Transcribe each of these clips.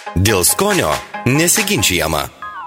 Dėl skonio nesiginčijama.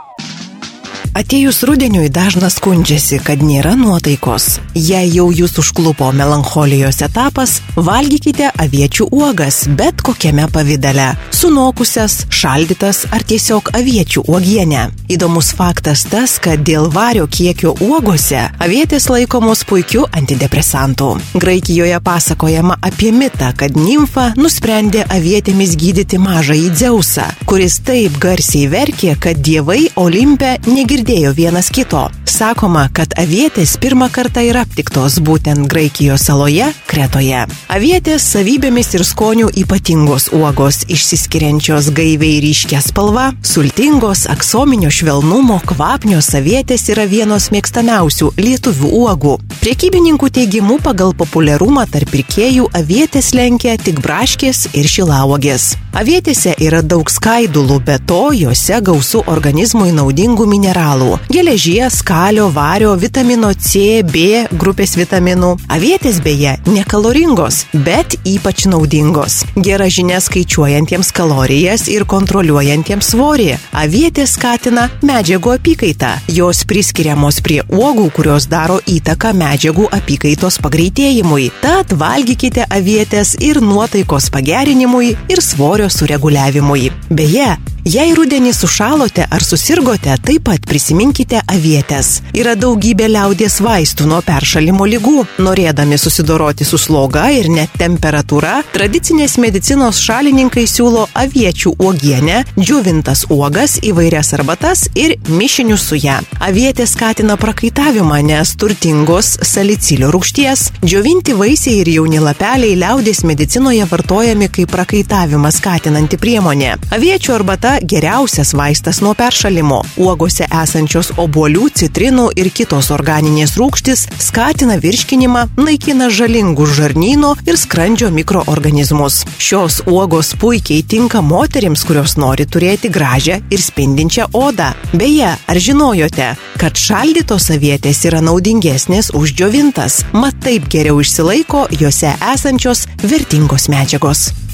Atėjus rudeniui dažnas skundžiasi, kad nėra nuotaikos. Jei jau jūs užklupo melancholijos etapas, valgykite aviečių uogas, bet kokiame pavidale. Sunokusias, šaldytas ar tiesiog aviečių uogienę. Įdomus faktas tas, kad dėl vario kiekio uogose avietės laikomos puikiu antidepresantu. Graikijoje pasakojama apie mitą, kad nimfa nusprendė avietėmis gydyti mažąjį Dzeusą, kuris taip garsiai verkė, kad dievai Olimpe negirdėjo vienas kito. Sakoma, kad avietės pirmą kartą yra aptiktos būtent Graikijos saloje Kretoje. Avietės savybėmis ir skonių ypatingos uogos, išsiskiriančios gaiviai ryškia spalva, sultingos, aksominio švelnumo, kvapnios avietės yra vienos mėgstamiausių lietuvių uogų. Priekybininkų teigimu pagal populiarumą tarp pirkėjų avietės lenkia tik braškės ir šilauogės. Avietėse yra daug skaidulų, be to jose gausu organizmui naudingų mineralų – geležies, kalio, vario, vitamino C, B grupės vitaminų. Avietės beje nekaloringos, bet ypač naudingos. Gera žinia skaičiuojantiems kalorijas ir kontroliuojantiems svorį. Avietės skatina medžiagų apykaitą. Jos priskiriamos prie uogų, kurios daro įtaką medžiagų apykaitos pagreitėjimui. Tad valgykite avietės ir nuotaikos pagerinimui ir svorio sureguliavimui. Beje, jei rudenį sušalote ar susirgote, taip pat prisiminkite avietės. Yra daugybė liaudies vaistų nuo peršalimo ligų. Norėdami susidoroti su sloga ir net temperatūra, tradicinės medicinos šalininkai siūlo aviečių uogienę, džiovintas uogas, įvairias arbatas ir mišinius su ją. Avietės skatina prakaitavimą, nes turtingos salicilio rūgšties. Džiovinti vaisiai ir jauni lapeliai liaudies medicinoje vartojami kaip prakaitavimą skatinanti priemonė. Aviečių arbata geriausias vaistas nuo peršalimo. Uogose esančios obuolių, citrinų ir kitos organinės rūgštys skatina virškinimą, naikina žalingus žarnyno ir skrandžio mikroorganizmus. Šios uogos puikiai tinka moterims, kurios nori turėti gražią ir spindinčią odą. Beje, ar žinojote, kad šaldytos avietės yra naudingesnės už džiovintas? Mat taip geriau išsilaiko jose esančios vertingos medžiagos.